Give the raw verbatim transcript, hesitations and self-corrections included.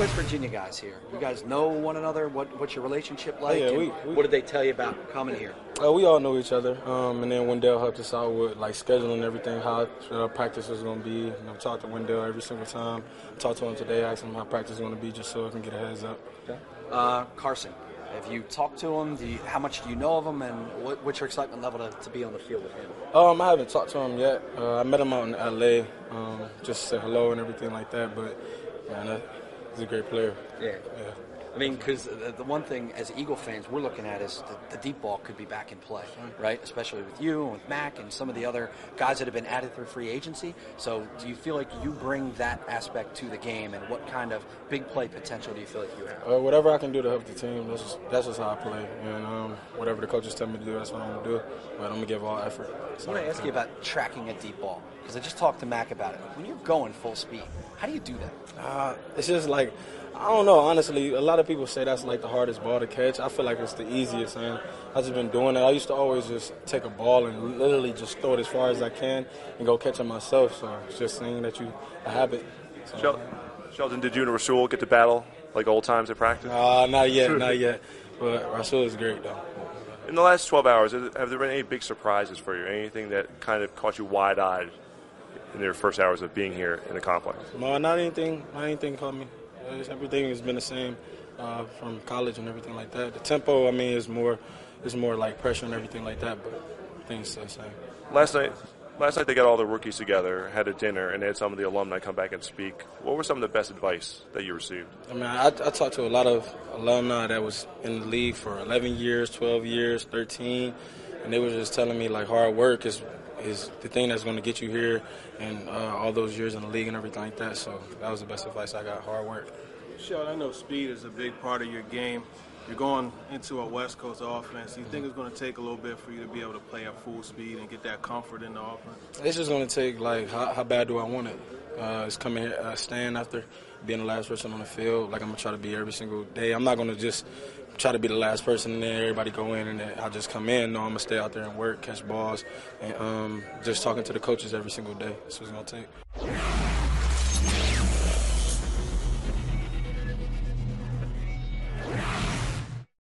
West Virginia guys here. You guys know one another? What What's your relationship like? Yeah, we, we, what did they tell you about coming here? Uh, we all know each other, um, and then Wendell helped us out with like scheduling everything, how uh, practice was going to be. You know, talk to Wendell every single time. Talk to him today, ask him how practice is going to be, just so I can get a heads up. Okay. Uh, Carson, have you talked to him? Do you, how much do you know of him, and what, what's your excitement level to, to be on the field with him? Um, I haven't talked to him yet. Uh, I met him out in L A, um, just to say hello and everything like that. But man, uh, he's a great player. Yeah. Yeah. I mean, because the, the one thing as Eagle fans we're looking at is the, the deep ball could be back in play, right? Especially with you and with Mac and some of the other guys that have been added through free agency. So do you feel like you bring that aspect to the game, and what kind of big play potential do you feel like you have? Uh, whatever I can do to help the team, that's just, that's just how I play. And um, whatever the coaches tell me to do, that's what I'm going to do. But I'm going to give all effort. So I want to ask you about tracking a deep ball, because I just talked to Mac about it. When you're going full speed, how do you do that? Uh, it's just like, I don't know, honestly. A lot of people say that's like the hardest ball to catch. I feel like it's the easiest, and I've just been doing it. I used to always just take a ball and literally just throw it as far as I can and go catch it myself. So it's just saying that you a habit. So, Sheldon, Sheldon, did you and Rasul get to battle like old times at practice? Uh, not yet, not yet. But Rasul is great, though. In the last twelve hours, have there been any big surprises for you? Anything that kind of caught you wide-eyed in your first hours of being here in the complex? No, not anything. Not anything caught me. Everything has been the same uh, from college and everything like that. The tempo, I mean, is more is more like pressure and everything like that, but things still the same. Last night, last night they got all the rookies together, had a dinner, and they had some of the alumni come back and speak. What were some of the best advice that you received? I mean, I, I talked to a lot of alumni that was in the league for eleven years, twelve years, thirteen, and they were just telling me, like, hard work is is the thing that's going to get you here and uh, all those years in the league and everything like that. So that was the best advice I got, hard work. Sheldon, I know speed is a big part of your game. You're going into a West Coast offense. Do you think it's going to take a little bit for you to be able to play at full speed and get that comfort in the offense? It's just going to take, like, how, how bad do I want it? Uh, it's coming here, uh, staying after being the last person on the field. Like, I'm going to try to be every single day. I'm not going to just try to be the last person in there, everybody go in, and then I'll just come in. No, I'm going to stay out there and work, catch balls, and um, just talking to the coaches every single day. That's what it's going to take.